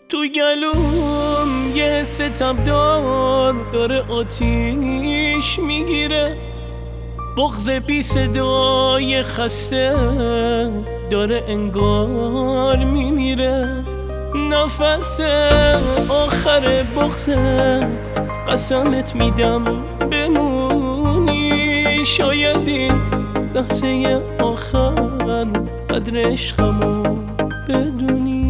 تو گلوم یه ستمدار داره آتیش میگیره، بغض بی صدای خسته داره انگار میمیره. نفس آخر بغضه، قسمت میدم بمونی، شاید این لحظه آخر قدر عشقمو بدونی.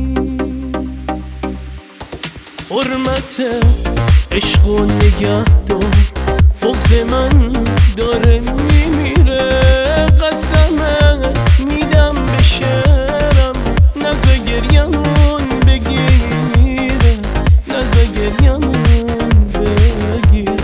حرمت عشق و نگه دار، بغض من داره میمیره، قسمت میدم به شعرم نذار گریمون بگیره، نذار گریمون بگیره.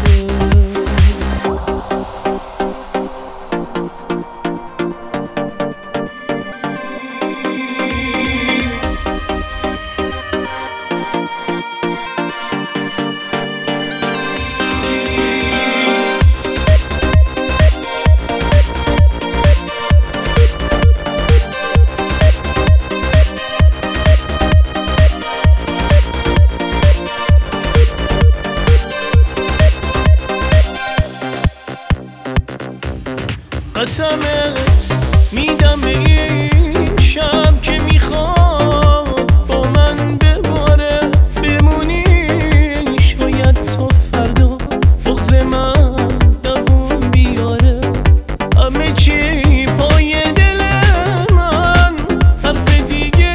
قسمت میدم به این شب که میخواد با من بباره بمونی، شاید تا فردا بغض من دووم بیاره. همه چی پای دل من، حرف دیگه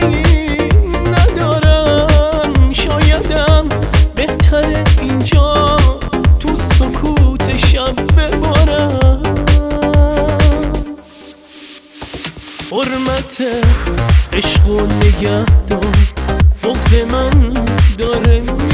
ندارم، شایدم بهتره اینجا تو سکوت شب ببارم. حرمت عشق و نگه دار، بغض من داره